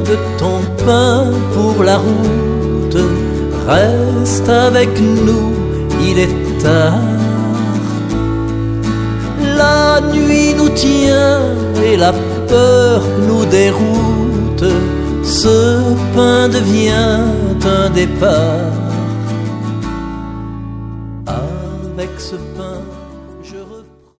de ton pain pour la route. Reste avec nous, il est tard. La nuit nous tient et la peur nous déroute. Ce pain devient un départ. Avec ce pain